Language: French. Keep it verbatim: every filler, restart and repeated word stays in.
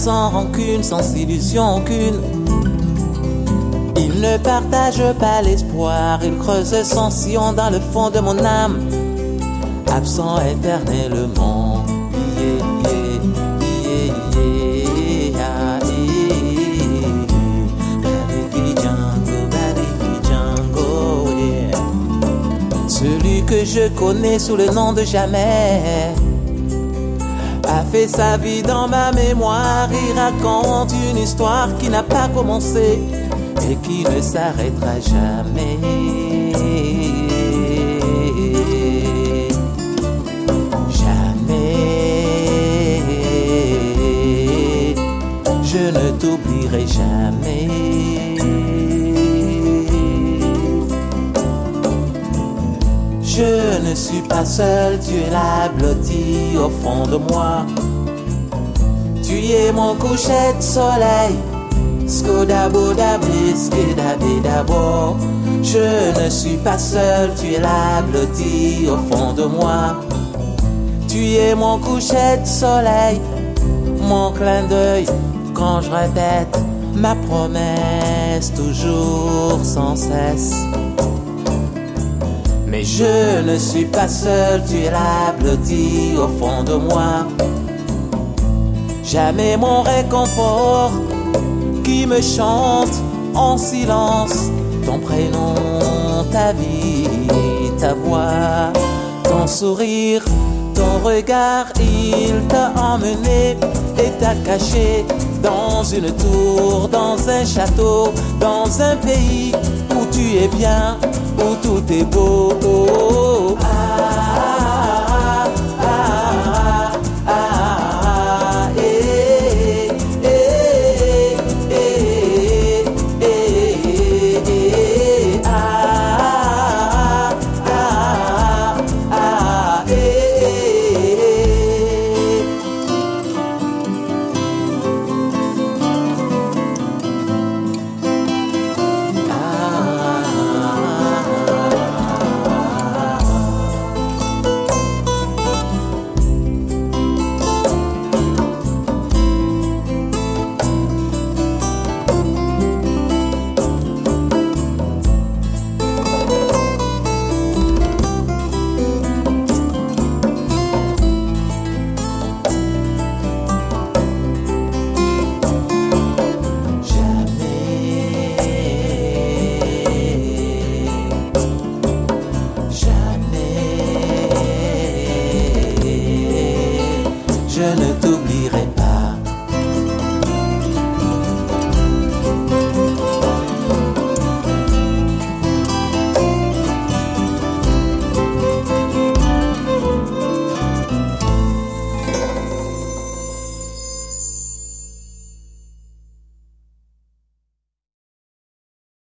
sans rancune, sans illusion aucune. Il ne partage pas l'espoir, il creuse son sillon dans le fond de mon âme, absent éternellement. Yeah, yeah, yeah, yeah, yeah. Badiki Django, Badiki Django, yeah. Celui que je connais sous le nom de Jamais a fait sa vie dans ma mémoire. Il raconte une histoire qui n'a pas commencé et qui ne s'arrêtera jamais. Jamais. Je ne t'oublierai jamais. Je ne suis pas seul, tu es là blotti au fond de moi. Tu es mon coucher de soleil. Skodabodabiskedabedabo. Je ne suis pas seul, tu es là blotti au fond de moi. Tu es mon coucher de soleil, mon clin d'œil quand je répète ma promesse toujours sans cesse. Mais je ne suis pas seul, tu es là blotti au fond de moi. Jamais mon réconfort qui me chante en silence ton prénom, ta vie, ta voix, ton sourire, ton regard. Il t'a emmené et t'a caché dans une tour, dans un château, dans un pays où tu es bien, où tout est beau. Oh, ah, ah, ah, ah, ah, eh, eh, eh, eh, eh, ah, ah, ah, eh. Je ne t'oublierai pas.